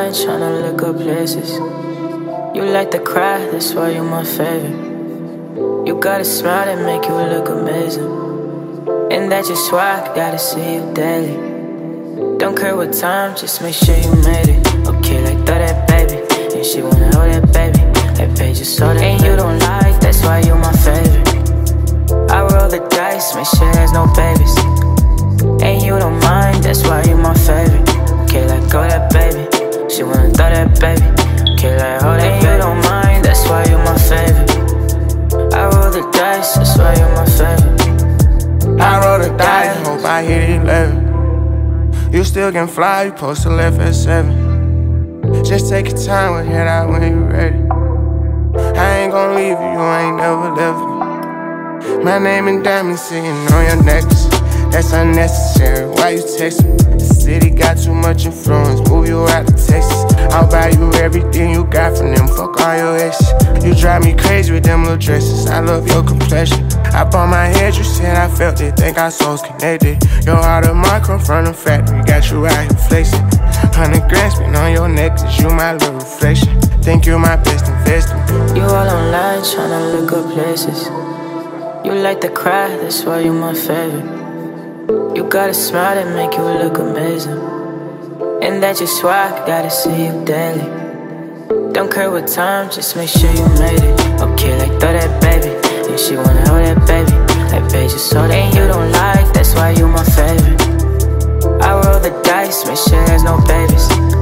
online tryna look up places. You like to cry, that's why you're my favorite. You got a smile that make you look amazing, and that's just why I gotta see you daily. Don't care what time, just make sure you made it. Okay, like throw that baby, and she wanna hold that baby. That page just saw that, and you don't like, that's why you're my favorite. I roll the dice, make sure there's no babies, and you don't mind, that's why you're my favorite. Okay, like go that baby, she wanna throw that baby. Okay, like hold that, and you don't mind, that's why you're my favorite. I roll the dice, that's why you're my favorite. I roll the dice, hope I hit 11. You still can fly, you supposed to left at 7. Just take your time, we'll head out when you ready. I ain't gon' leave you, you ain't never left me. My name and diamonds sitting on your necklace. That's unnecessary, why you text me? The city got too much influence, move you out to Texas. I'll buy you everything you got from them, fuck all your exes. You drive me crazy with them little dresses, I love your complexion. I bought my head, you said I felt it, think our souls connected. Your heart of mine come from the factory, got you out here flexing. 100 grand spent on your necklace, you my little reflection. Think you my best investment. You all online tryna look up places. You like to cry, that's why you're my favorite. You got a smile that make you look amazing, and that's just why I gotta see you daily. Don't care what time, just make sure you made it. Okay, like throw that baby, and she wanna hold that baby. That page just saw that, and you don't like, that's why you my favorite. I roll the dice, make sure there's no babies.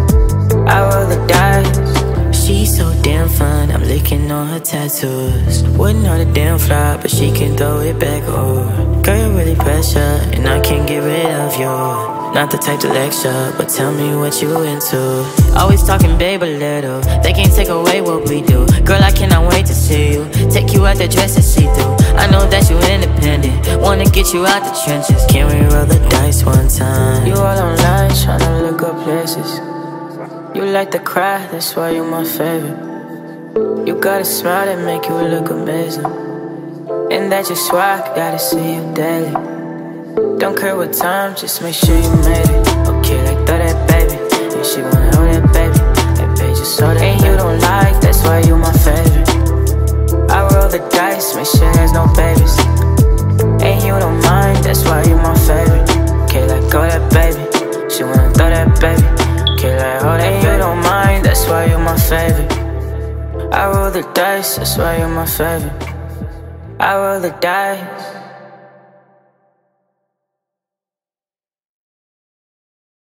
I roll the dice. She's so damn fun, I'm licking on her tattoos. Wouldn't hurt a damn fly, but she can throw it back over. Girl, you're really pressure, and I can't get rid of you. Not the type to lecture, but tell me what you into. Always talking babe a little, they can't take away what we do. Girl, I cannot wait to see you, take you out the dress to see through. I know that you independent, wanna get you out the trenches. Can we roll the dice one time? You all online, tryna look up places. You like to cry, that's why you're my favorite. You got a smile that make you look amazing, and that's just why I gotta see you daily. Don't care what time, just make sure you made it. Okay, like throw that baby, and she wanna hold that baby. That page just saw that, and you don't like, that's why you're my favorite. I roll the dice, make sure there's no babies, and you don't mind, that's why you're my favorite. Okay, like go that baby, she wanna throw that baby. Okay, like hold that, and you don't mind, that's why you're my favorite. I roll the dice, that's why you're my favorite. I roll the dice.